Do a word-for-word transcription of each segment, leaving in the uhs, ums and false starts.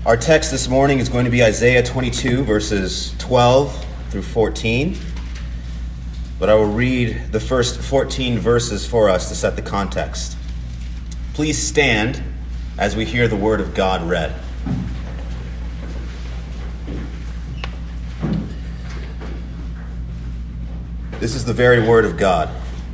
Our text this morning is going to be Isaiah twenty-two, verses twelve through fourteen. But I will read the first fourteen verses for us to set the context. Please stand as we hear the word of God read. This is the very word of God.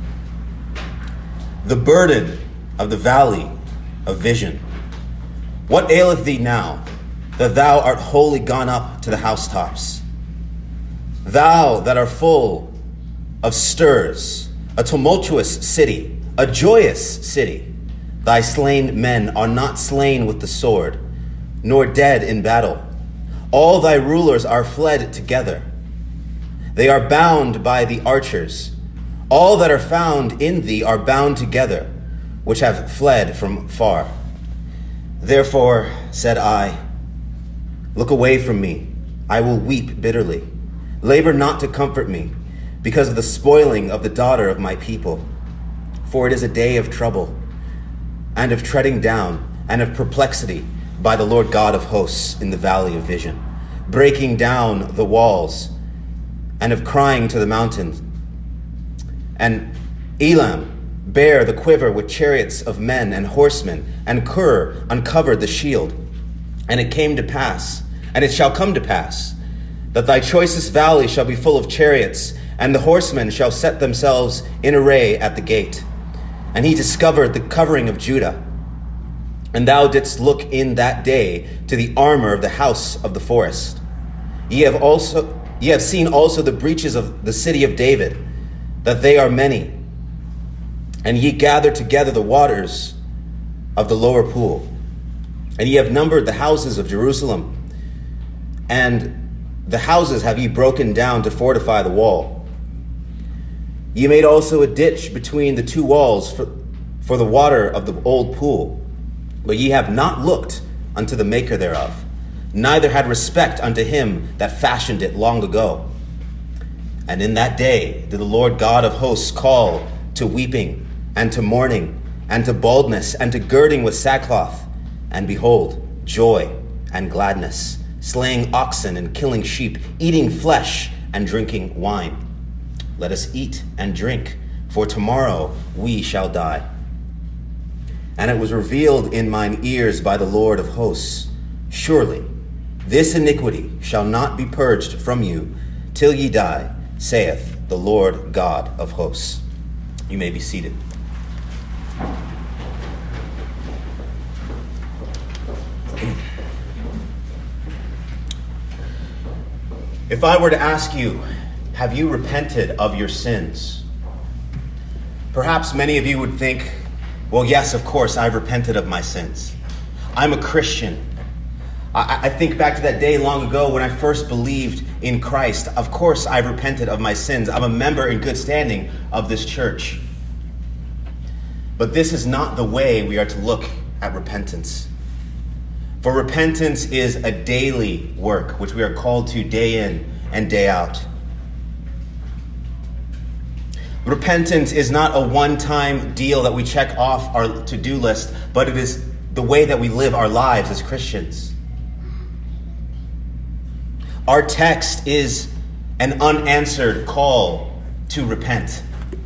The burden of the valley of vision. What aileth thee now, that thou art wholly gone up to the housetops? Thou that art full of stirs, a tumultuous city, a joyous city. Thy slain men are not slain with the sword, nor dead in battle. All thy rulers are fled together. They are bound by the archers. All that are found in thee are bound together, which have fled from far. Therefore said I, look away from me, I will weep bitterly. Labor not to comfort me, because of the spoiling of the daughter of my people. For it is a day of trouble, and of treading down, and of perplexity by the Lord God of hosts in the valley of vision, breaking down the walls, and of crying to the mountains. And Elam bare the quiver with chariots of men and horsemen, and Kir uncovered the shield. And it came to pass, and it shall come to pass, that thy choicest valley shall be full of chariots, and the horsemen shall set themselves in array at the gate. And he discovered the covering of Judah. And thou didst look in that day to the armor of the house of the forest. Ye have also ye have seen also the breaches of the city of David, that they are many. And ye gathered together the waters of the lower pool. And ye have numbered the houses of Jerusalem. And the houses have ye broken down to fortify the wall. Ye made also a ditch between the two walls for, for the water of the old pool. But ye have not looked unto the maker thereof, neither had respect unto him that fashioned it long ago. And in that day did the Lord God of hosts call to weeping, and to mourning, and to baldness, and to girding with sackcloth. And behold, joy and gladness, slaying oxen and killing sheep, eating flesh and drinking wine. Let us eat and drink, for tomorrow we shall die. And it was revealed in mine ears by the Lord of hosts, surely this iniquity shall not be purged from you till ye die, saith the Lord God of hosts. You may be seated. If I were to ask you, have you repented of your sins? Perhaps many of you would think, well, yes, of course, I've repented of my sins. I'm a Christian. I, I think back to that day long ago when I first believed in Christ. Of course, I've repented of my sins. I'm a member in good standing of this church. But this is not the way we are to look at repentance. For repentance is a daily work, which we are called to day in and day out. Repentance is not a one-time deal that we check off our to-do list, but it is the way that we live our lives as Christians. Our text is an unanswered call to repent.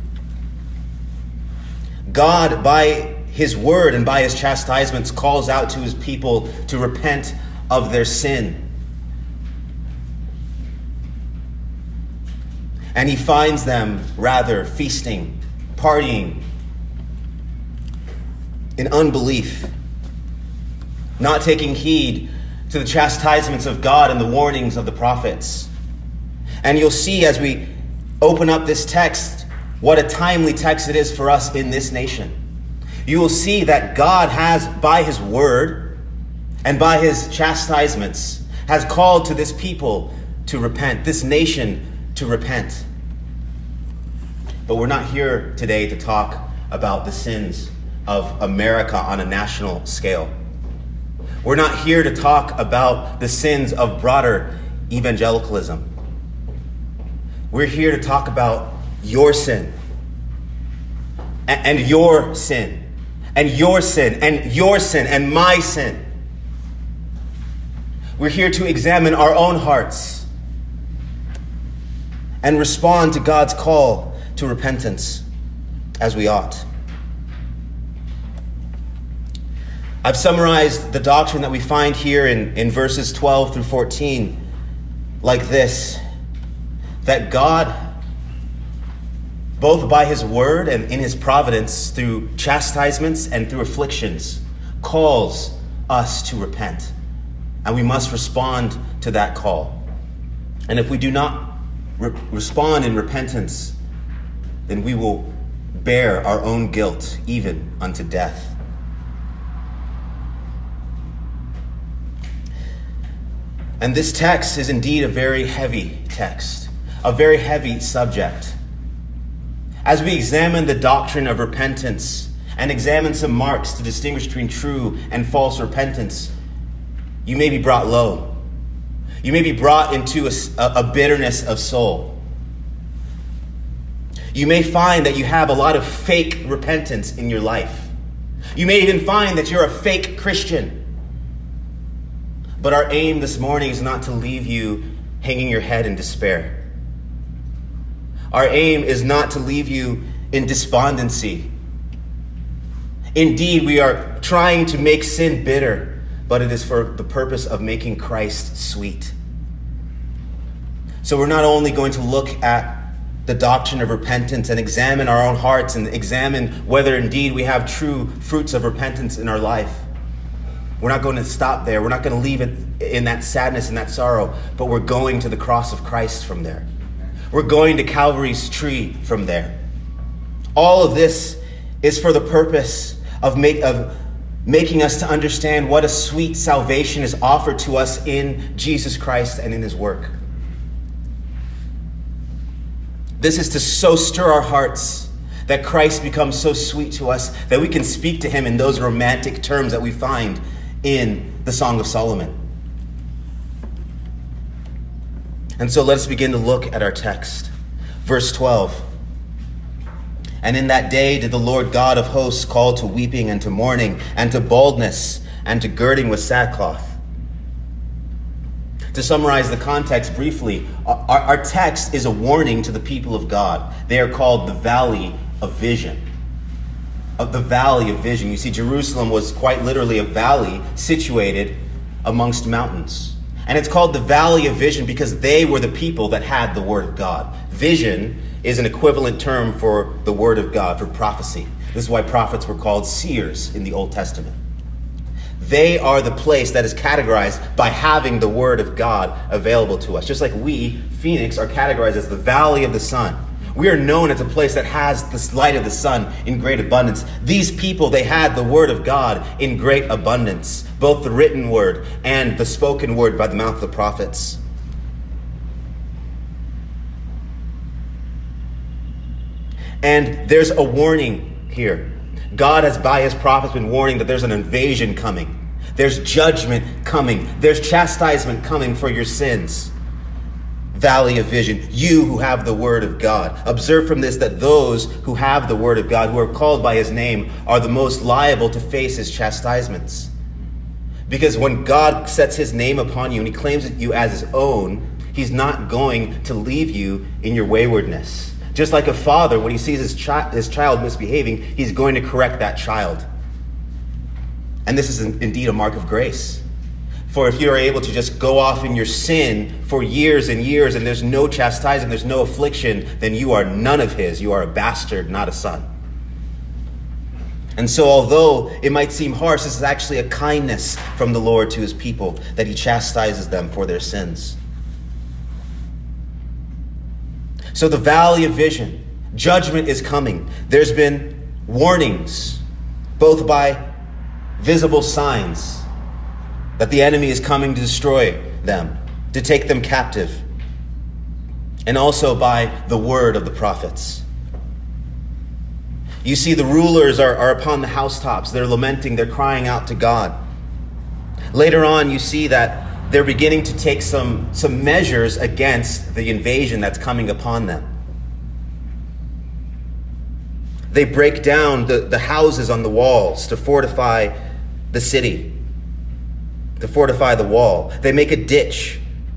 God, by his word and by his chastisements, calls out to his people to repent of their sin. And he finds them rather feasting, partying, in unbelief, not taking heed to the chastisements of God and the warnings of the prophets. And you'll see as we open up this text what a timely text it is for us in this nation. You will see that God has, by his word and by his chastisements, has called to this people to repent, this nation to repent. But we're not here today to talk about the sins of America on a national scale. We're not here to talk about the sins of broader evangelicalism. We're here to talk about your sin and your sin and your sin and your sin and my sin. We're here to examine our own hearts and respond to God's call to repentance as we ought. I've summarized the doctrine that we find here in, in verses twelve through fourteen like this: that God, both by his word and in his providence, through chastisements and through afflictions, calls us to repent. And we must respond to that call. And if we do not re- respond in repentance, then we will bear our own guilt, even unto death. And this text is indeed a very heavy text, a very heavy subject. As we examine the doctrine of repentance and examine some marks to distinguish between true and false repentance, you may be brought low. You may be brought into a, a bitterness of soul. You may find that you have a lot of fake repentance in your life. You may even find that you're a fake Christian. But our aim this morning is not to leave you hanging your head in despair. Our aim is not to leave you in despondency. Indeed, we are trying to make sin bitter, but it is for the purpose of making Christ sweet. So we're not only going to look at the doctrine of repentance and examine our own hearts and examine whether indeed we have true fruits of repentance in our life. We're not going to stop there. We're not going to leave it in that sadness and that sorrow, but we're going to the cross of Christ from there. We're going to Calvary's tree from there. All of this is for the purpose of, make, of making us to understand what a sweet salvation is offered to us in Jesus Christ and in his work. This is to so stir our hearts that Christ becomes so sweet to us that we can speak to him in those romantic terms that we find in the Song of Solomon. And so let us begin to look at our text. Verse twelve. And in that day did the Lord God of hosts call to weeping and to mourning and to baldness and to girding with sackcloth. To summarize the context briefly, our, our text is a warning to the people of God. They are called the Valley of Vision. Of the Valley of Vision. You see, Jerusalem was quite literally a valley situated amongst mountains. And it's called the Valley of Vision because they were the people that had the Word of God. Vision is an equivalent term for the Word of God, for prophecy. This is why prophets were called seers in the Old Testament. They are the place that is categorized by having the Word of God available to us. Just like we, Phoenix, are categorized as the Valley of the Sun. We are known as a place that has the light of the sun in great abundance. These people, they had the Word of God in great abundance, both the written word and the spoken word by the mouth of the prophets. And there's a warning here. God has, by his prophets, been warning that there's an invasion coming. There's judgment coming. There's chastisement coming for your sins. Valley of Vision, you who have the Word of God. Observe from this that those who have the Word of God, who are called by his name, are the most liable to face his chastisements. Because when God sets his name upon you and he claims you as his own, he's not going to leave you in your waywardness. Just like a father, when he sees his, chi- his child misbehaving, he's going to correct that child. And this is indeed a mark of grace. For if you are able to just go off in your sin for years and years and there's no chastisement, there's no affliction, then you are none of his. You are a bastard, not a son. And so although it might seem harsh, this is actually a kindness from the Lord to his people, that he chastises them for their sins. So the Valley of Vision, judgment is coming. There's been warnings, both by visible signs, that the enemy is coming to destroy them, to take them captive, and also by the word of the prophets. You see, the rulers are, are upon the housetops. They're lamenting, they're crying out to God. Later on, you see that they're beginning to take some, some measures against the invasion that's coming upon them. They break down the, the houses on the walls to fortify the city. to fortify the wall. They make a ditch.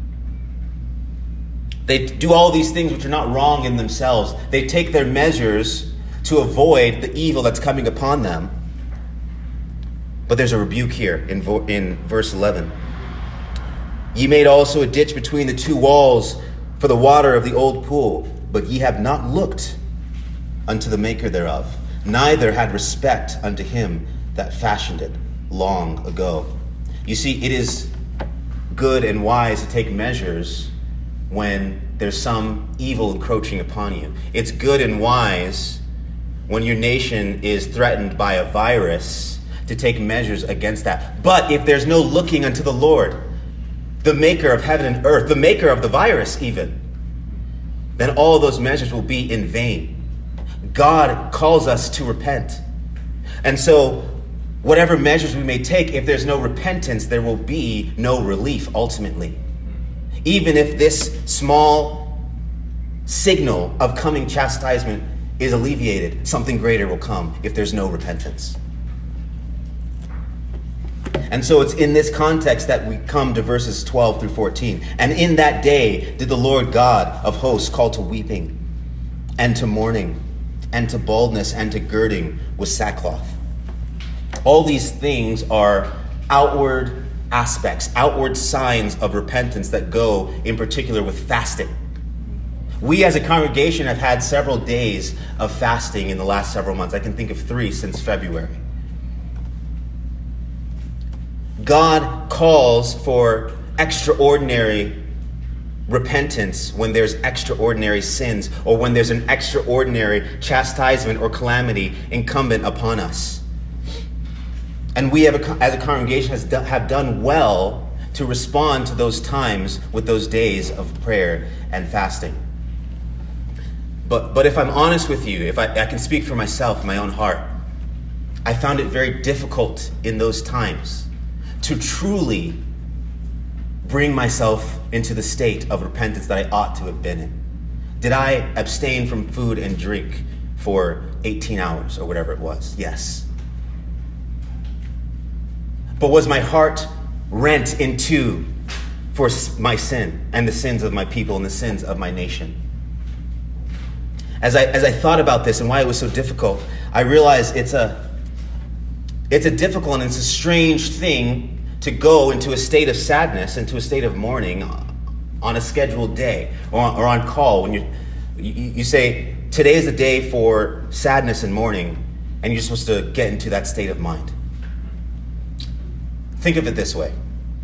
They do all these things which are not wrong in themselves. They take their measures to avoid the evil that's coming upon them. But there's a rebuke here in, vo- in verse eleven. Ye made also a ditch between the two walls for the water of the old pool, but ye have not looked unto the maker thereof, neither had respect unto him that fashioned it long ago. You see, it is good and wise to take measures when there's some evil encroaching upon you. It's good and wise when your nation is threatened by a virus to take measures against that. But if there's no looking unto the Lord, the maker of heaven and earth, the maker of the virus even, then all those measures will be in vain. God calls us to repent. And so whatever measures we may take, if there's no repentance, there will be no relief ultimately. Even if this small signal of coming chastisement is alleviated, something greater will come if there's no repentance. And so it's in this context that we come to verses twelve through fourteen. And in that day did the Lord God of hosts call to weeping and to mourning and to baldness and to girding with sackcloth. All these things are outward aspects, outward signs of repentance that go in particular with fasting. We as a congregation have had several days of fasting in the last several months. I can think of three since February. God calls for extraordinary repentance when there's extraordinary sins or when there's an extraordinary chastisement or calamity incumbent upon us. And we have a, as a congregation has do, have done well to respond to those times with those days of prayer and fasting. But but if I'm honest with you, if I, I can speak for myself, my own heart, I found it very difficult in those times to truly bring myself into the state of repentance that I ought to have been in. Did I abstain from food and drink for eighteen hours or whatever it was? Yes. But was my heart rent in two for my sin and the sins of my people and the sins of my nation? As I as I thought about this and why it was so difficult, I realized it's a it's a difficult and it's a strange thing to go into a state of sadness, into a state of mourning on a scheduled day or on, or on call when you, you you say today is the day for sadness and mourning, and you're supposed to get into that state of mind. Think of it this way.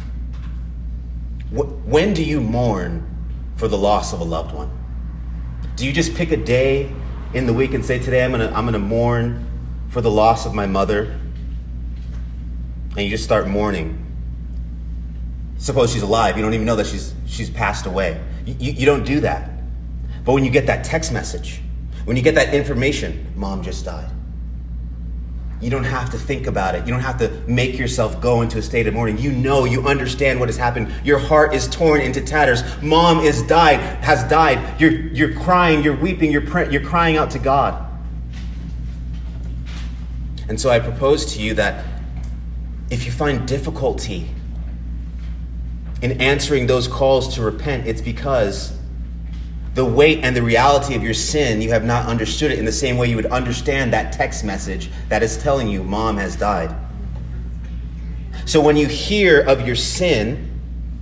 When do you mourn for the loss of a loved one? Do you just pick a day in the week and say, today I'm gonna I'm gonna mourn for the loss of my mother? And you just start mourning. Suppose she's alive. You don't even know that she's she's passed away. You, you, you don't do that. But when you get that text message, when you get that information, mom just died, you don't have to think about it. You don't have to make yourself go into a state of mourning. You know, you understand what has happened. Your heart is torn into tatters. Mom is died, has died. You're you're crying, you're weeping, you're you're crying out to God. And so I propose to you that if you find difficulty in answering those calls to repent, it's because the weight and the reality of your sin, you have not understood it in the same way you would understand that text message that is telling you mom has died. So when you hear of your sin,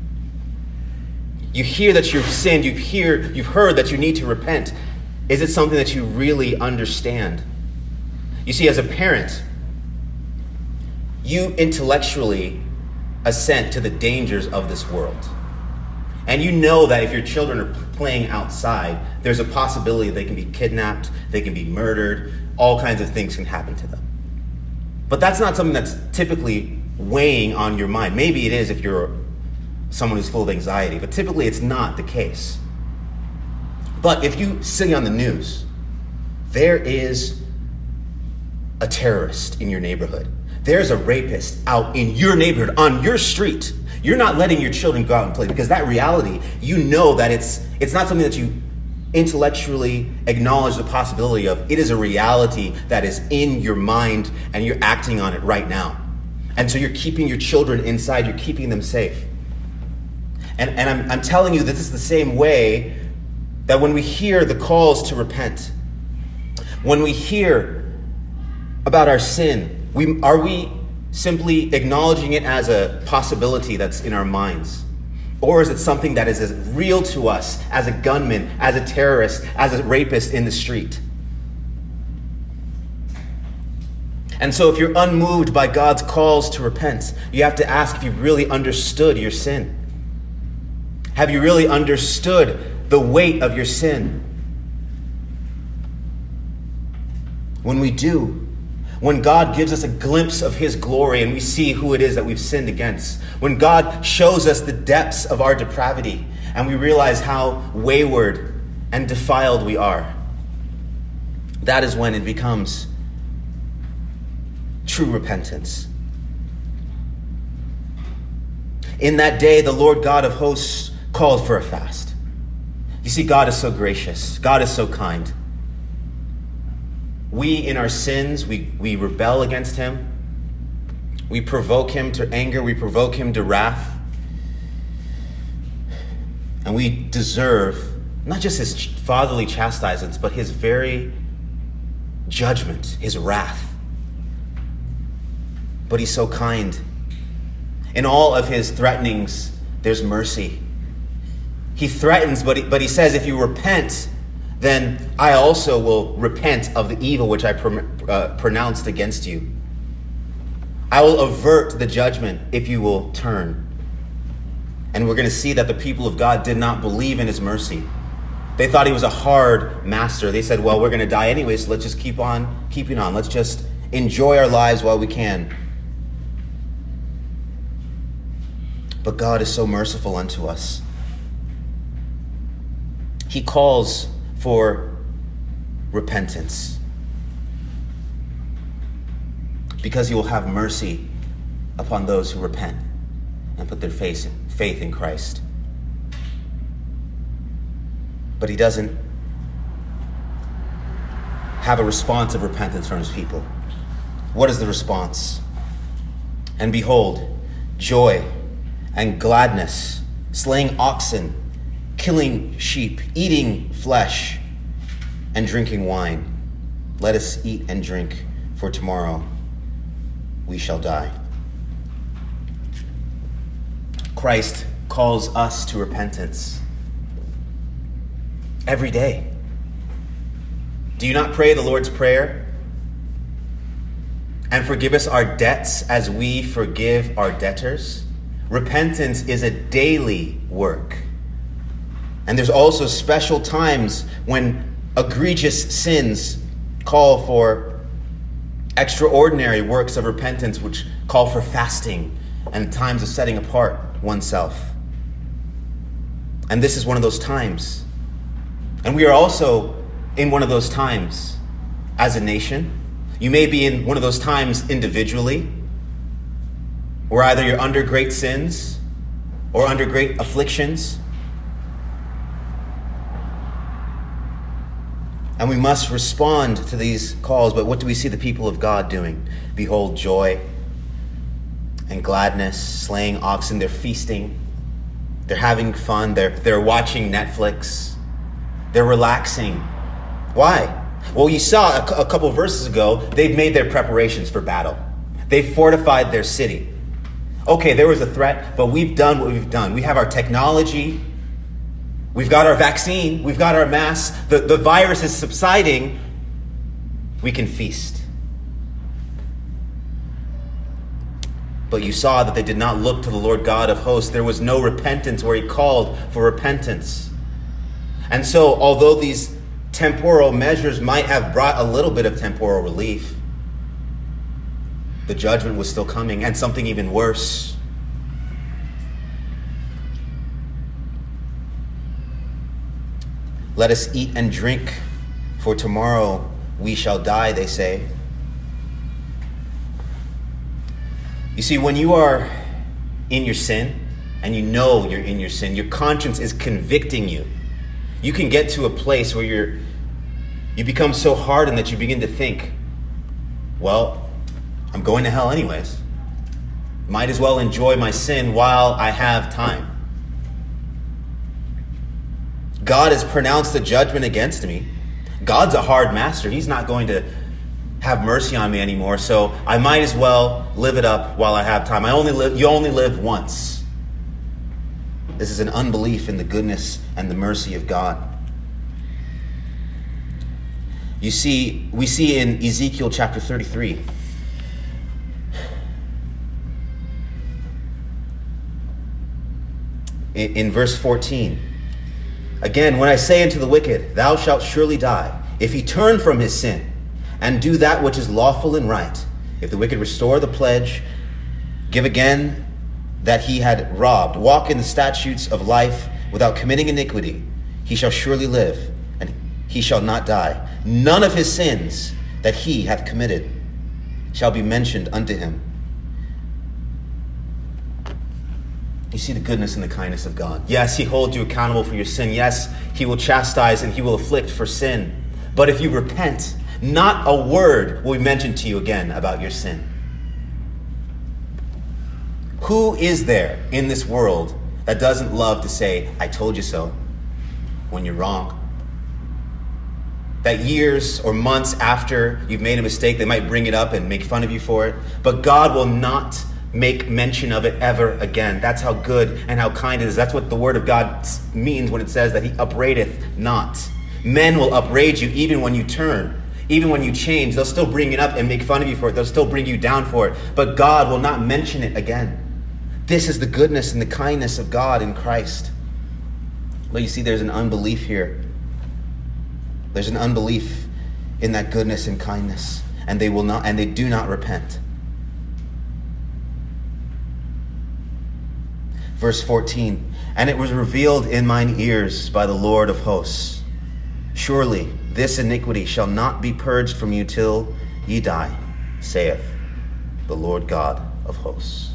you hear that you've sinned, you hear, you've heard that you need to repent. Is it something that you really understand? You see, as a parent, you intellectually assent to the dangers of this world. And you know that if your children are playing outside, there's a possibility they can be kidnapped, they can be murdered, all kinds of things can happen to them. But that's not something that's typically weighing on your mind. Maybe it is if you're someone who's full of anxiety, but typically it's not the case. But if you see on the news, there is a terrorist in your neighborhood. There's a rapist out in your neighborhood, on your street. You're not letting your children go out and play because that reality, you know that it's it's not something that you intellectually acknowledge the possibility of. It is a reality that is in your mind and you're acting on it right now. And so you're keeping your children inside, you're keeping them safe. And, and I'm, I'm telling you that this is the same way that when we hear the calls to repent, when we hear about our sin, we are we simply acknowledging it as a possibility that's in our minds? Or is it something that is as real to us as a gunman, as a terrorist, as a rapist in the street? And so if you're unmoved by God's calls to repent, you have to ask if you've really understood your sin. Have you really understood the weight of your sin? When we do, when God gives us a glimpse of his glory and we see who it is that we've sinned against, when God shows us the depths of our depravity and we realize how wayward and defiled we are, that is when it becomes true repentance. In that day, the Lord God of hosts called for a fast. You see, God is so gracious. God is so kind. We, in our sins, we, we rebel against him. We provoke him to anger. We provoke him to wrath. And we deserve not just his fatherly chastisements, but his very judgment, his wrath. But he's so kind. In all of his threatenings, there's mercy. He threatens, but he, but he says, if you repent, then I also will repent of the evil which I pr- uh, pronounced against you. I will avert the judgment if you will turn. And we're going to see that the people of God did not believe in his mercy. They thought he was a hard master. They said, well, we're going to die anyway, so let's just keep on keeping on. Let's just enjoy our lives while we can. But God is so merciful unto us. He calls for repentance because he will have mercy upon those who repent and put their faith faith in Christ. But he doesn't have a response of repentance from his people. What is the response? And behold, joy and gladness, slaying oxen, killing sheep, eating flesh, and drinking wine. Let us eat and drink, for tomorrow we shall die. Christ calls us to repentance every day. Do you not pray the Lord's Prayer? And forgive us our debts as we forgive our debtors. Repentance is a daily work. And there's also special times when egregious sins call for extraordinary works of repentance, which call for fasting and times of setting apart oneself. And this is one of those times. And we are also in one of those times as a nation. You may be in one of those times individually, where either you're under great sins or under great afflictions. And we must respond to these calls. But what do we see the people of God doing? Behold, joy and gladness, slaying oxen. They're feasting. They're having fun. They're, they're watching Netflix. They're relaxing. Why? Well, you saw a, a couple of verses ago, they've made their preparations for battle. They've fortified their city. Okay, there was a threat, but we've done what we've done. We have our technology. We've got our vaccine. We've got our mask. The, the virus is subsiding. We can feast. But you saw that they did not look to the Lord God of hosts. There was no repentance where he called for repentance. And so, although these temporal measures might have brought a little bit of temporal relief, the judgment was still coming, and something even worse. Let us eat and drink, for tomorrow we shall die, they say. You see, when you are in your sin, and you know you're in your sin, your conscience is convicting you. You can get to a place where you're, you become so hardened that you begin to think, well, I'm going to hell anyways. Might as well enjoy my sin while I have time. God has pronounced a judgment against me. God's a hard master. He's not going to have mercy on me anymore, so I might as well live it up while I have time. I only live, you only live once. This is an unbelief in the goodness and the mercy of God. You see, we see in Ezekiel chapter thirty-three, in, in verse fourteen, again, when I say unto the wicked, thou shalt surely die, if he turn from his sin, and do that which is lawful and right, if the wicked restore the pledge, give again that he had robbed, walk in the statutes of life without committing iniquity, he shall surely live, and he shall not die. None of his sins that he hath committed shall be mentioned unto him. You see the goodness and the kindness of God. Yes, he holds you accountable for your sin. Yes, he will chastise and he will afflict for sin. But if you repent, not a word will be mentioned to you again about your sin. Who is there in this world that doesn't love to say, I told you so, when you're wrong? That years or months after you've made a mistake, they might bring it up and make fun of you for it. But God will not make mention of it ever again. That's how good and how kind it is. That's what the word of God means when it says that he upbraideth not. Men will upbraid you even when you turn. Even when you change, they'll still bring it up and make fun of you for it. They'll still bring you down for it. But God will not mention it again. This is the goodness and the kindness of God in Christ. But you see, there's an unbelief here. There's an unbelief in that goodness and kindness. And they will not, and they do not repent. Verse fourteen, and it was revealed in mine ears by the Lord of hosts, surely this iniquity shall not be purged from you till ye die, saith the Lord God of hosts.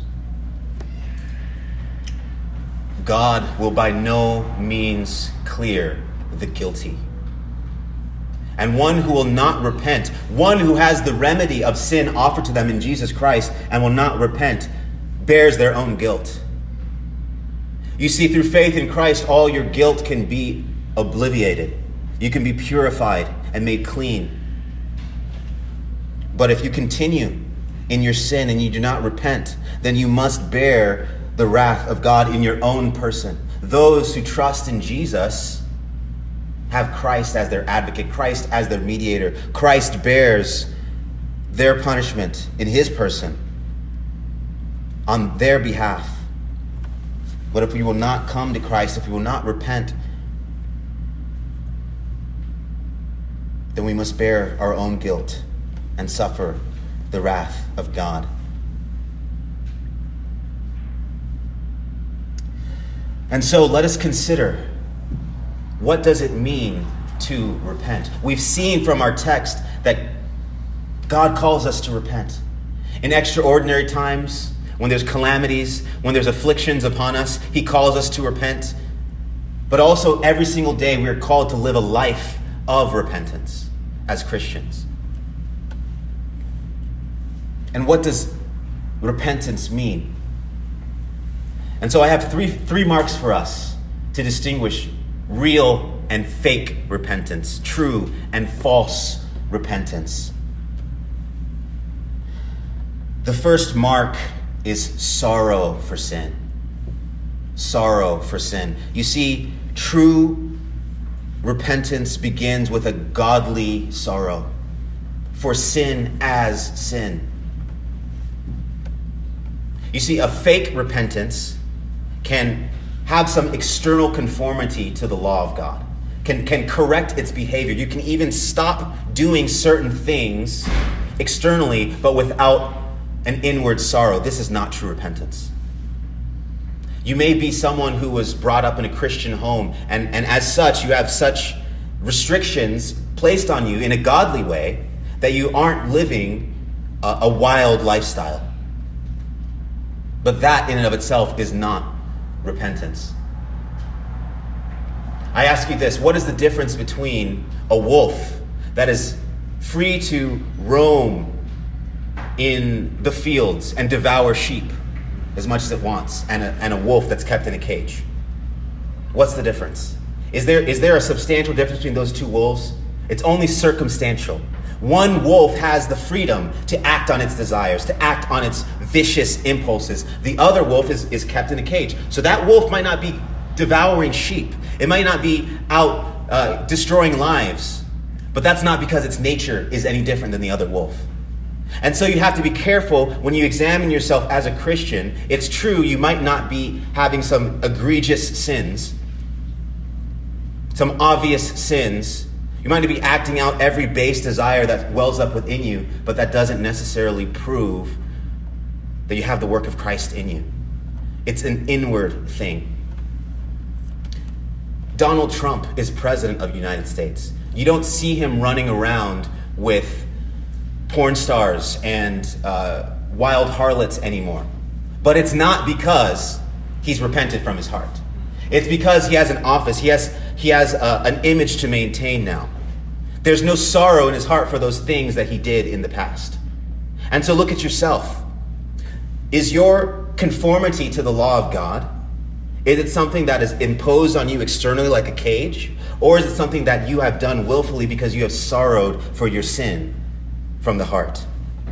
God will by no means clear the guilty. And one who will not repent, one who has the remedy of sin offered to them in Jesus Christ and will not repent, bears their own guilt. You see, through faith in Christ, all your guilt can be obliterated. You can be purified and made clean. But if you continue in your sin and you do not repent, then you must bear the wrath of God in your own person. Those who trust in Jesus have Christ as their advocate, Christ as their mediator. Christ bears their punishment in his person on their behalf. But if we will not come to Christ, if we will not repent, then we must bear our own guilt and suffer the wrath of God. And so let us consider, what does it mean to repent? We've seen from our text that God calls us to repent. In extraordinary times, when there's calamities, when there's afflictions upon us, he calls us to repent. But also every single day we are called to live a life of repentance as Christians. And what does repentance mean? And so I have three, three marks for us to distinguish real and fake repentance, true and false repentance. The first mark is sorrow for sin. Sorrow for sin. You see, true repentance begins with a godly sorrow for sin as sin. You see, a fake repentance can have some external conformity to the law of God, can, can correct its behavior. You can even stop doing certain things externally, but without an inward sorrow. This is not true repentance. You may be someone who was brought up in a Christian home, and, and as such, you have such restrictions placed on you in a godly way that you aren't living a, a wild lifestyle. But that in and of itself is not repentance. I ask you this, what is the difference between a wolf that is free to roam in the fields and devour sheep as much as it wants, and a, and a wolf that's kept in a cage. What's the difference? Is there is there a substantial difference between those two wolves? It's only circumstantial. One wolf has the freedom to act on its desires, to act on its vicious impulses. The other wolf is, is kept in a cage. So that wolf might not be devouring sheep. It might not be out uh, destroying lives. But that's not because its nature is any different than the other wolf. And so you have to be careful when you examine yourself as a Christian. It's true, you might not be having some egregious sins, some obvious sins. You might be acting out every base desire that wells up within you, but that doesn't necessarily prove that you have the work of Christ in you. It's an inward thing. Donald Trump is president of the United States. You don't see him running around with porn stars and uh, wild harlots anymore. But it's not because he's repented from his heart. It's because he has an office. He has, he has uh, an image to maintain now. There's no sorrow in his heart for those things that he did in the past. And so look at yourself. Is your conformity to the law of God, is it something that is imposed on you externally like a cage? Or is it something that you have done willfully because you have sorrowed for your sin from the heart?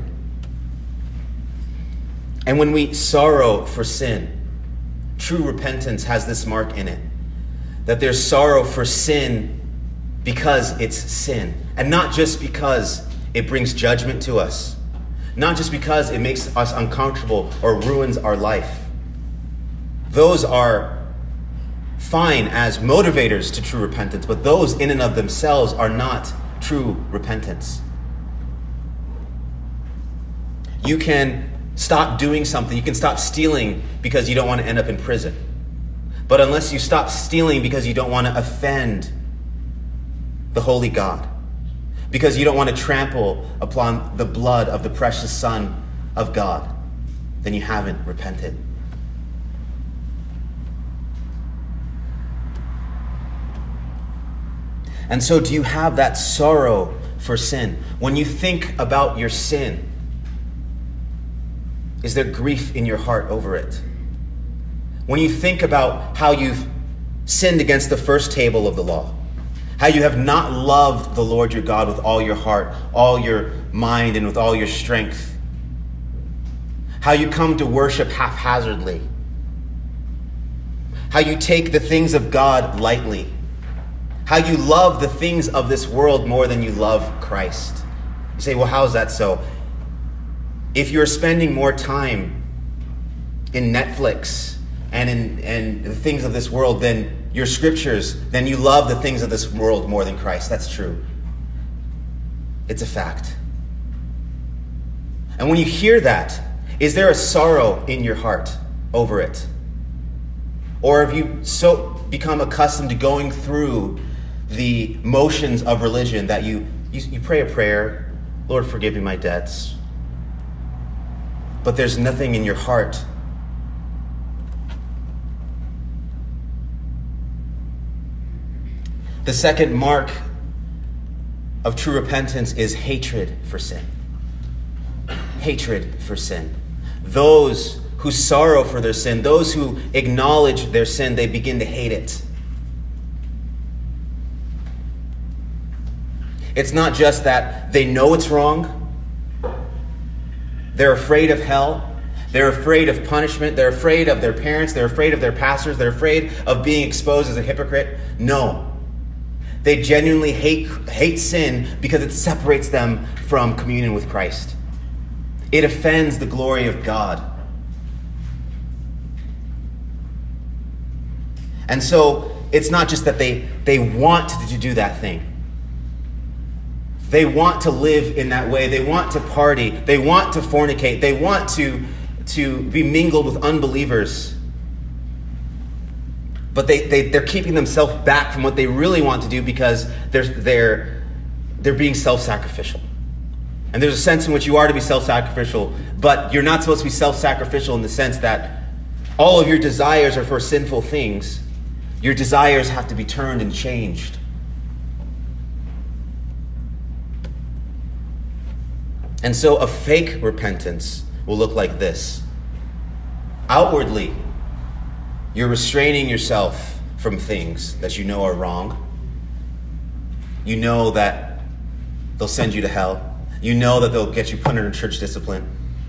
And when we sorrow for sin, true repentance has this mark in it, that there's sorrow for sin because it's sin, and not just because it brings judgment to us, not just because it makes us uncomfortable or ruins our life. Those are fine as motivators to true repentance, but those in and of themselves are not true repentance. You can stop doing something. You can stop stealing because you don't want to end up in prison. But unless you stop stealing because you don't want to offend the holy God, because you don't want to trample upon the blood of the precious Son of God, then you haven't repented. And so do you have that sorrow for sin? When you think about your sin, is there grief in your heart over it? When you think about how you've sinned against the first table of the law, how you have not loved the Lord your God with all your heart, all your mind, and with all your strength, how you come to worship haphazardly, how you take the things of God lightly, how you love the things of this world more than you love Christ. You say, well, how is that so? If you're spending more time in Netflix and in and the things of this world than your scriptures, then you love the things of this world more than Christ. That's true. It's a fact. And when you hear that, is there a sorrow in your heart over it? Or have you so become accustomed to going through the motions of religion that you, you, you pray a prayer, Lord, forgive me my debts, but there's nothing in your heart? The second mark of true repentance is hatred for sin. Hatred for sin. Those who sorrow for their sin, those who acknowledge their sin, they begin to hate it. It's not just that they know it's wrong. They're afraid of hell. They're afraid of punishment. They're afraid of their parents. They're afraid of their pastors. They're afraid of being exposed as a hypocrite. No. They genuinely hate, hate sin because it separates them from communion with Christ. It offends the glory of God. And so it's not just that they, they want to do that thing. They want to live in that way. They want to party. They want to fornicate. They want to, to be mingled with unbelievers. But they, they, they're keeping themselves back from what they really want to do because they're, they're, they're being self-sacrificial. And there's a sense in which you are to be self-sacrificial, but you're not supposed to be self-sacrificial in the sense that all of your desires are for sinful things. Your desires have to be turned and changed. And so a fake repentance will look like this. Outwardly, you're restraining yourself from things that you know are wrong. You know that they'll send you to hell. You know that they'll get you put under church discipline.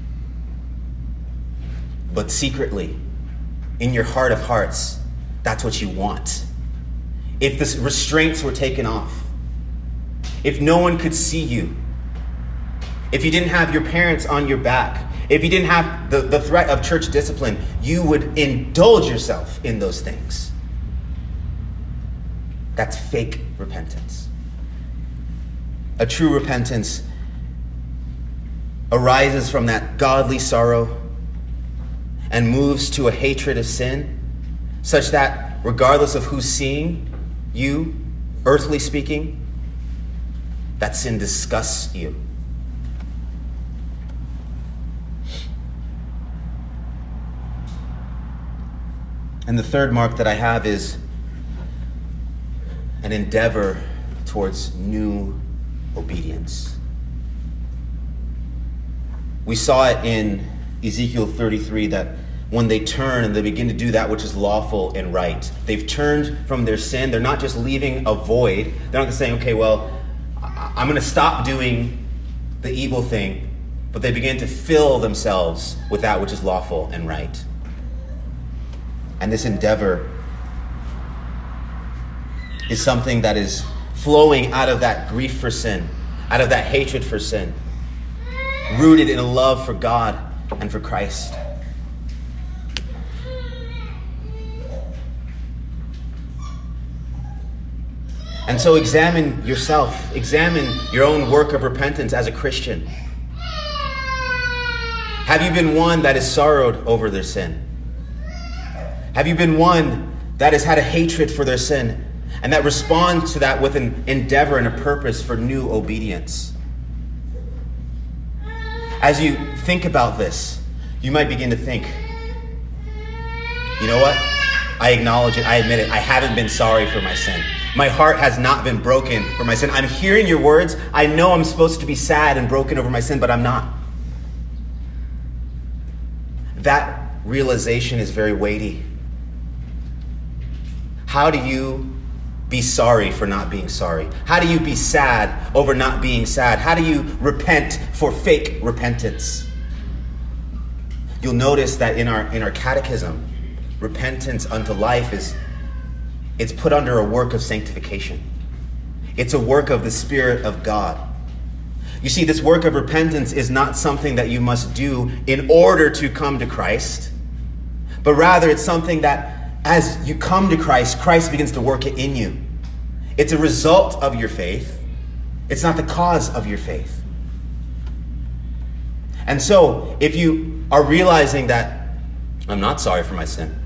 But secretly, in your heart of hearts, that's what you want. If the restraints were taken off, if no one could see you, if you didn't have your parents on your back, if you didn't have the, the threat of church discipline, you would indulge yourself in those things. That's fake repentance. A true repentance arises from that godly sorrow and moves to a hatred of sin, such that regardless of who's seeing you, earthly speaking, that sin disgusts you. And the third mark that I have is an endeavor towards new obedience. We saw it in Ezekiel thirty-three that when they turn and they begin to do that which is lawful and right, they've turned from their sin. They're not just leaving a void. They're not just saying, okay, well, I'm going to stop doing the evil thing, but they begin to fill themselves with that which is lawful and right. And this endeavor is something that is flowing out of that grief for sin, out of that hatred for sin, rooted in a love for God and for Christ. And so examine yourself, examine your own work of repentance as a Christian. Have you been one that has sorrowed over their sin? Have you been one that has had a hatred for their sin and that responds to that with an endeavor and a purpose for new obedience? As you think about this, you might begin to think, you know what? I acknowledge it. I admit it. I haven't been sorry for my sin. My heart has not been broken for my sin. I'm hearing your words. I know I'm supposed to be sad and broken over my sin, but I'm not. That realization is very weighty. How do you be sorry for not being sorry? How do you be sad over not being sad? How do you repent for fake repentance? You'll notice that in our in our catechism, repentance unto life is it's put under a work of sanctification. It's a work of the Spirit of God. You see, this work of repentance is not something that you must do in order to come to Christ, but rather it's something that as you come to Christ, Christ begins to work it in you. It's a result of your faith. It's not the cause of your faith. And so, if you are realizing that I'm not sorry for my sin,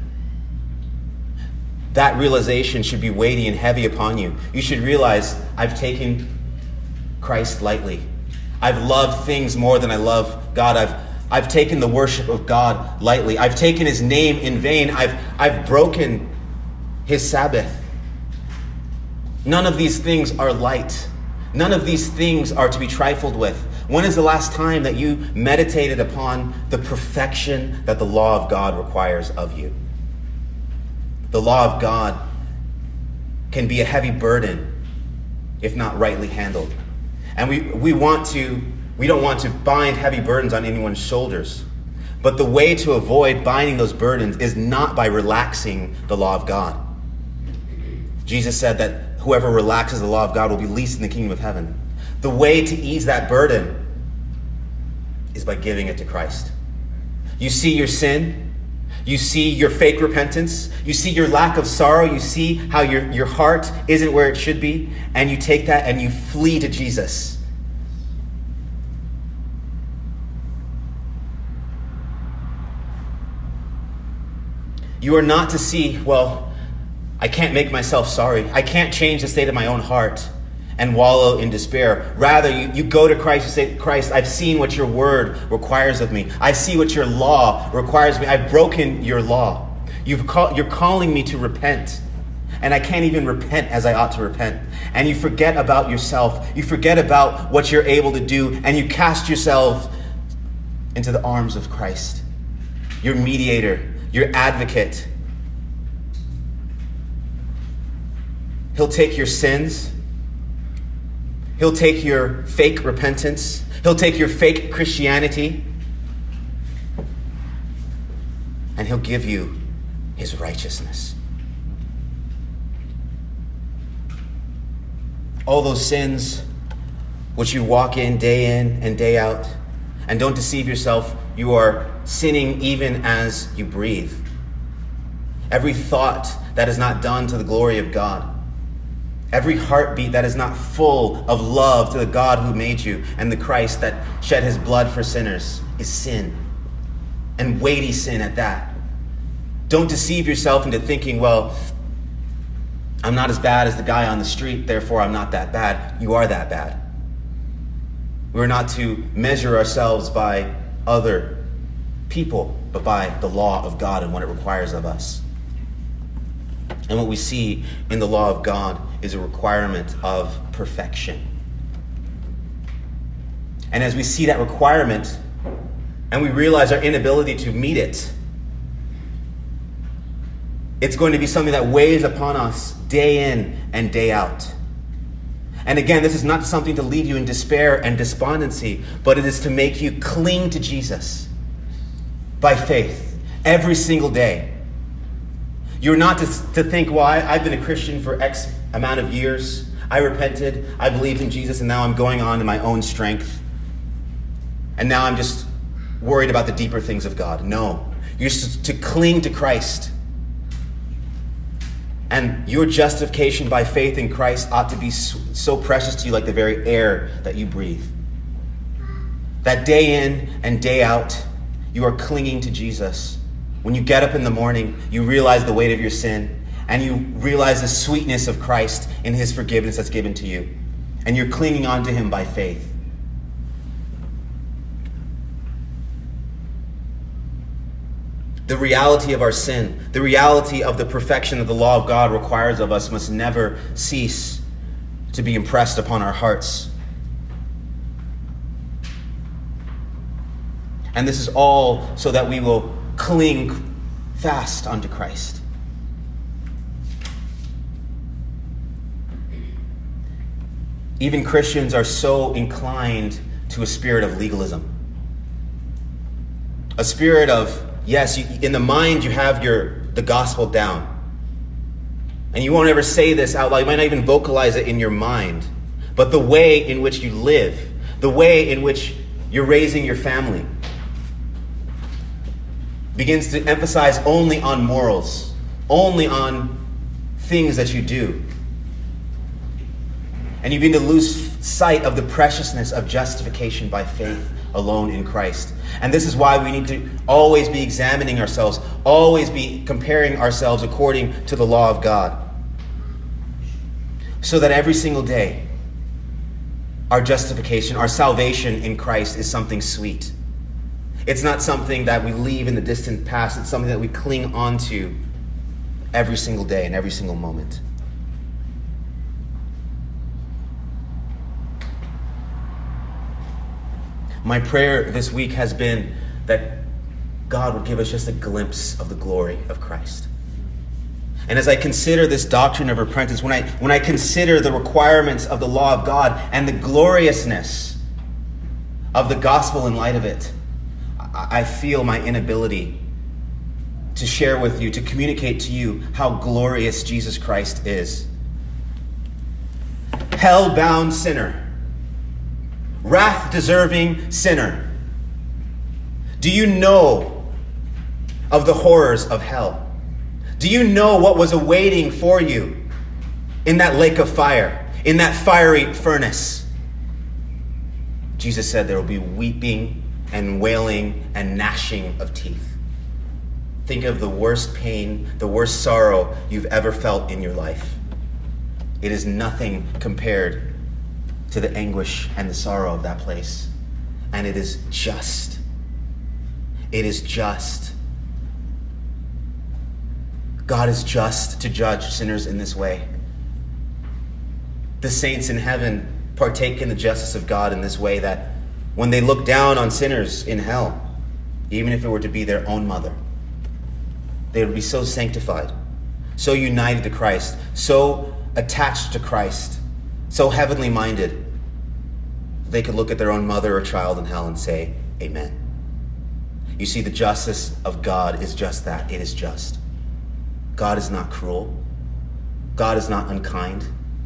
that realization should be weighty and heavy upon you. You should realize I've taken Christ lightly. I've loved things more than I love God. I've I've taken the worship of God lightly. I've taken his name in vain. I've I've broken his Sabbath. None of these things are light. None of these things are to be trifled with. When is the last time that you meditated upon the perfection that the law of God requires of you? The law of God can be a heavy burden if not rightly handled. And we, we want to, we don't want to bind heavy burdens on anyone's shoulders. But the way to avoid binding those burdens is not by relaxing the law of God. Jesus said that whoever relaxes the law of God will be least in the kingdom of heaven. The way to ease that burden is by giving it to Christ. You see your sin. You see your fake repentance. You see your lack of sorrow. You see how your, your heart isn't where it should be. And you take that and you flee to Jesus. You are not to see, well, I can't make myself sorry. I can't change the state of my own heart and wallow in despair. Rather, you, you go to Christ and say, Christ, I've seen what your word requires of me. I see what your law requires of me. I've broken your law. You've call, you're calling me to repent. And I can't even repent as I ought to repent. And you forget about yourself. You forget about what you're able to do. And you cast yourself into the arms of Christ. your mediator, your advocate. He'll take your sins. He'll take your fake repentance. He'll take your fake Christianity. And he'll give you his righteousness. All those sins which you walk in day in and day out. And don't deceive yourself, you are sinning even as you breathe. Every thought that is not done to the glory of God. Every heartbeat that is not full of love to the God who made you and the Christ that shed his blood for sinners is sin. And weighty sin at that. Don't deceive yourself into thinking, well, I'm not as bad as the guy on the street, therefore I'm not that bad. You are that bad. We're not to measure ourselves by other people, but by the law of God and what it requires of us. And what we see in the law of God is a requirement of perfection. And as we see that requirement, and we realize our inability to meet it, it's going to be something that weighs upon us day in and day out. And again, this is not something to leave you in despair and despondency, but it is to make you cling to Jesus by faith every single day. You're not to, to think, well, I, I've been a Christian for X amount of years. I repented, I believed in Jesus, and now I'm going on in my own strength. And now I'm just worried about the deeper things of God. No, you're to cling to Christ. And your justification by faith in Christ ought to be so precious to you like the very air that you breathe. That day in and day out, you are clinging to Jesus. When you get up in the morning, you realize the weight of your sin, and you realize the sweetness of Christ in his forgiveness that's given to you. And you're clinging on to him by faith. The reality of our sin, the reality of the perfection that the law of God requires of us must never cease to be impressed upon our hearts. And this is all so that we will cling fast unto Christ. Even Christians are so inclined to a spirit of legalism. A spirit of, yes, you, in the mind you have your the gospel down. And you won't ever say this out loud. You might not even vocalize it in your mind. But the way in which you live, the way in which you're raising your family, begins to emphasize only on morals, only on things that you do. And you begin to lose sight of the preciousness of justification by faith alone in Christ. And this is why we need to always be examining ourselves, always be comparing ourselves according to the law of God. So that every single day, our justification, our salvation in Christ is something sweet. It's not something that we leave in the distant past. It's something that we cling on to every single day and every single moment. My prayer this week has been that God would give us just a glimpse of the glory of Christ. And as I consider this doctrine of repentance, when I when I consider the requirements of the law of God and the gloriousness of the gospel in light of it, I feel my inability to share with you, to communicate to you how glorious Jesus Christ is. Hell-bound sinner. Wrath-deserving sinner. Do you know of the horrors of hell? Do you know what was awaiting for you in that lake of fire, in that fiery furnace? Jesus said there will be weeping and wailing and gnashing of teeth. Think of the worst pain, the worst sorrow you've ever felt in your life. It is nothing compared to the anguish and the sorrow of that place. And it is just. It is just. God is just to judge sinners in this way. The saints in heaven partake in the justice of God in this way, that when they look down on sinners in hell, even if it were to be their own mother. They would be so sanctified, so united to Christ, so attached to Christ, so heavenly minded, they could look at their own mother or child in hell and say, amen. You see, the justice of God is just that. It is just. God is not cruel. God is not unkind.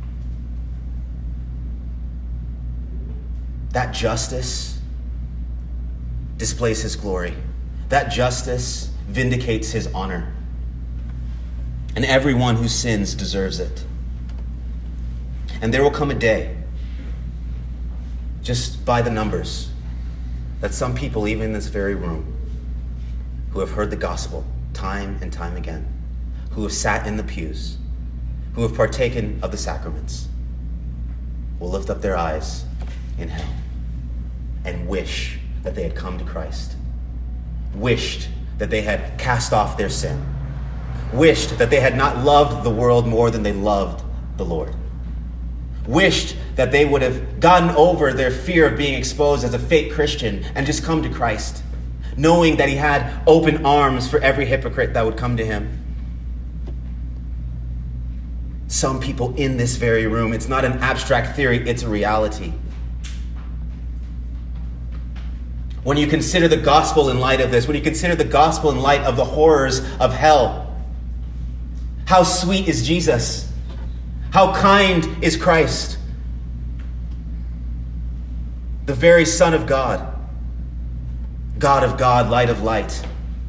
That justice displays his glory. That justice vindicates his honor. And everyone who sins deserves it. And there will come a day, just by the numbers, that some people, even in this very room, who have heard the gospel time and time again, who have sat in the pews, who have partaken of the sacraments, will lift up their eyes in hell and wish that they had come to Christ, wished that they had cast off their sin, wished that they had not loved the world more than they loved the Lord, wished that they would have gotten over their fear of being exposed as a fake Christian and just come to Christ, knowing that he had open arms for every hypocrite that would come to him. Some people in this very room, it's not an abstract theory, it's a reality. When you consider the gospel in light of this, when you consider the gospel in light of the horrors of hell, how sweet is Jesus? How kind is Christ? The very Son of God, God of God, light of light,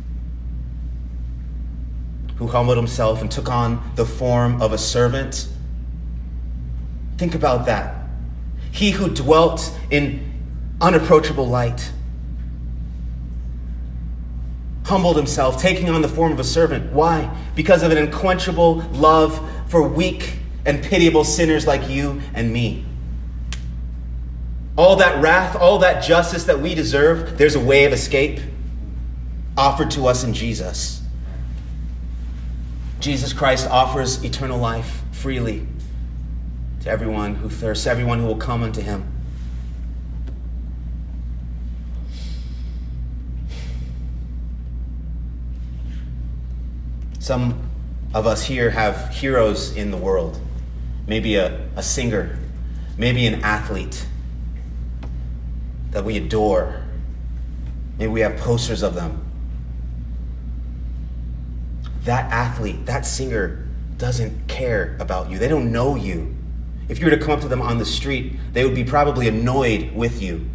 who humbled himself and took on the form of a servant. Think about that. He who dwelt in unapproachable light humbled himself, taking on the form of a servant. Why? Because of an unquenchable love for weak and pitiable sinners like you and me. All that wrath, all that justice that we deserve, there's a way of escape offered to us in Jesus. Jesus Christ offers eternal life freely to everyone who thirsts, everyone who will come unto him. Some of us here have heroes in the world. Maybe a, a singer, maybe an athlete that we adore. Maybe we have posters of them. That athlete, that singer doesn't care about you. They don't know you. If you were to come up to them on the street, they would be probably annoyed with you.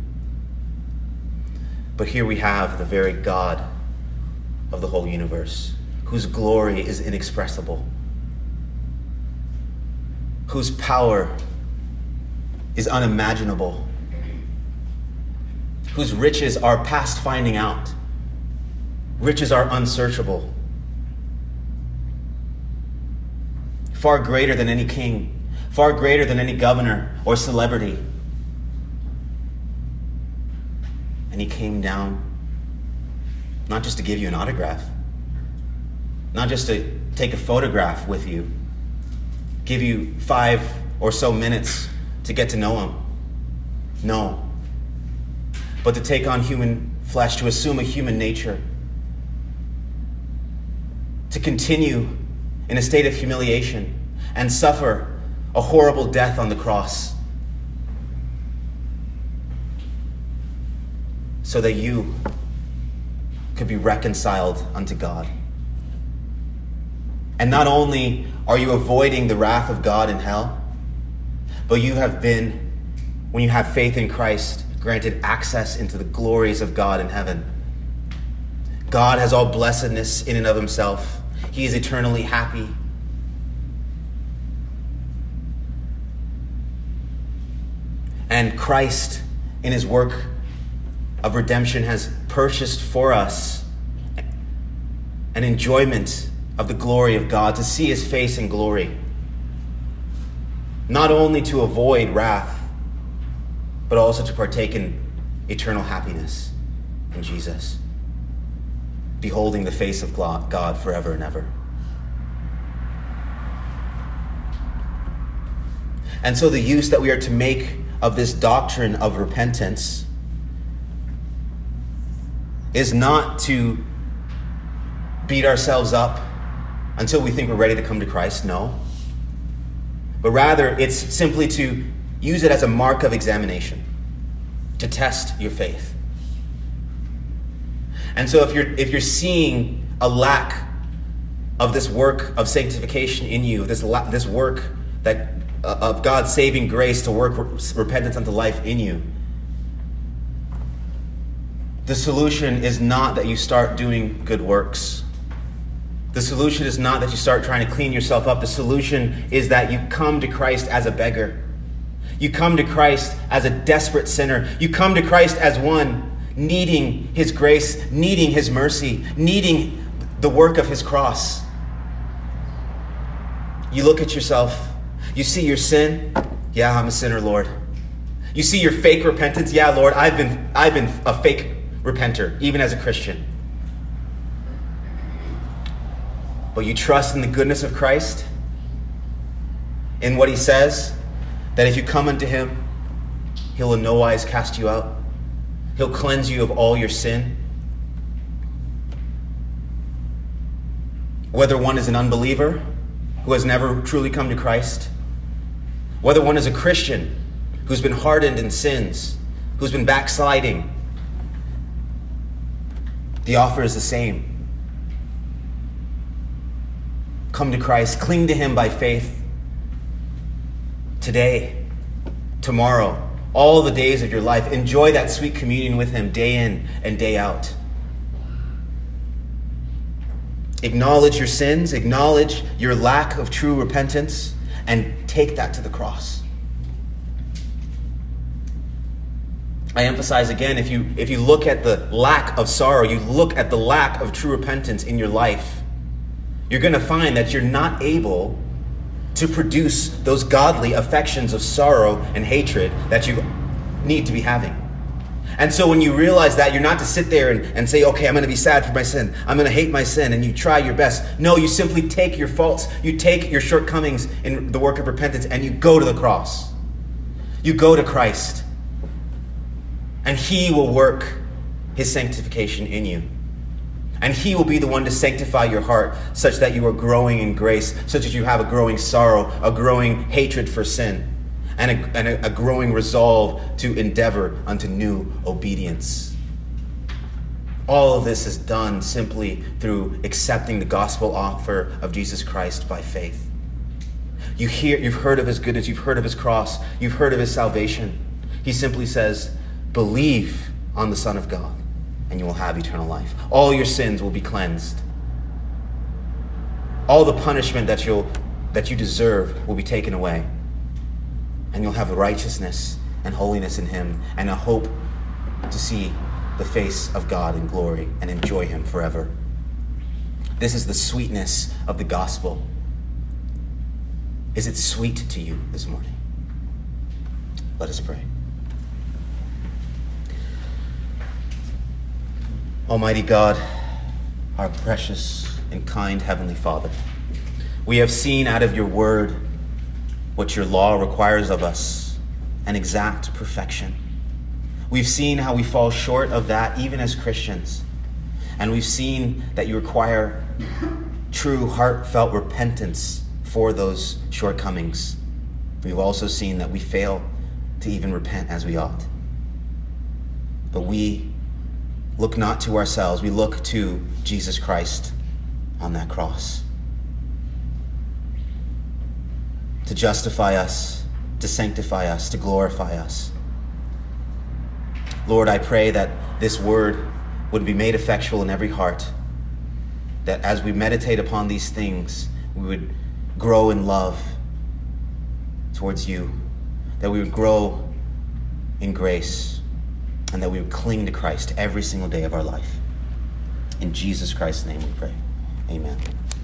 But here we have the very God of the whole universe, whose glory is inexpressible, whose power is unimaginable, whose riches are past finding out. Riches are unsearchable. Far greater than any king, far greater than any governor or celebrity. And he came down, not just to give you an autograph, not just to take a photograph with you, give you five or so minutes to get to know him. No. But to take on human flesh, to assume a human nature, to continue in a state of humiliation and suffer a horrible death on the cross, so that you could be reconciled unto God. And not only are you avoiding the wrath of God in hell, but you have been, when you have faith in Christ, granted access into the glories of God in heaven. God has all blessedness in and of himself. He is eternally happy. And Christ, in his work of redemption, has purchased for us an enjoyment of the glory of God, to see his face in glory. Not only to avoid wrath, but also to partake in eternal happiness in Jesus, beholding the face of God forever and ever. And so the use that we are to make of this doctrine of repentance is not to beat ourselves up until we think we're ready to come to Christ. No. But rather, it's simply to use it as a mark of examination, to test your faith. And so if you're if you're seeing a lack of this work of sanctification in you, this la- this work that uh, of God's saving grace to work re- repentance unto life in you, the solution is not that you start doing good works. The solution is not that you start trying to clean yourself up. The solution is that you come to Christ as a beggar. You come to Christ as a desperate sinner. You come to Christ as one needing his grace, needing his mercy, needing the work of his cross. You look at yourself. You see your sin. Yeah, I'm a sinner, Lord. You see your fake repentance. Yeah, Lord, I've been I've been a fake repenter, even as a Christian. But you trust in the goodness of Christ, in what he says, that if you come unto him, he'll in no wise cast you out. He'll cleanse you of all your sin. Whether one is an unbeliever who has never truly come to Christ, whether one is a Christian who's been hardened in sins, who's been backsliding, the offer is the same. Come to Christ, cling to him by faith today, tomorrow, all the days of your life. Enjoy that sweet communion with him day in and day out. Acknowledge your sins, acknowledge your lack of true repentance, and take that to the cross. I emphasize again, if you if you look at the lack of sorrow, you look at the lack of true repentance in your life, you're going to find that you're not able to produce those godly affections of sorrow and hatred that you need to be having. And so when you realize that, you're not to sit there and, and say, okay, I'm going to be sad for my sin. I'm going to hate my sin. And you try your best. No, you simply take your faults. You take your shortcomings in the work of repentance and you go to the cross. You go to Christ. And he will work his sanctification in you. And he will be the one to sanctify your heart such that you are growing in grace, such that you have a growing sorrow, a growing hatred for sin, and a, and a, a growing resolve to endeavor unto new obedience. All of this is done simply through accepting the gospel offer of Jesus Christ by faith. You hear, you've heard of his goodness, you've heard of his cross, you've heard of his salvation. He simply says, believe on the Son of God, and you will have eternal life. All your sins will be cleansed. All the punishment that you'll that you deserve will be taken away. And you'll have righteousness and holiness in him, and a hope to see the face of God in glory and enjoy him forever. This is the sweetness of the gospel. Is it sweet to you this morning? Let us pray. Almighty God, our precious and kind Heavenly Father, we have seen out of your word what your law requires of us, an exact perfection. We've seen how we fall short of that even as Christians. And we've seen that you require true heartfelt repentance for those shortcomings. We've also seen that we fail to even repent as we ought. But we look not to ourselves, we look to Jesus Christ on that cross to justify us, to sanctify us, to glorify us. Lord, I pray that this word would be made effectual in every heart, that as we meditate upon these things, we would grow in love towards you, that we would grow in grace, and that we would cling to Christ every single day of our life. In Jesus Christ's name we pray. Amen.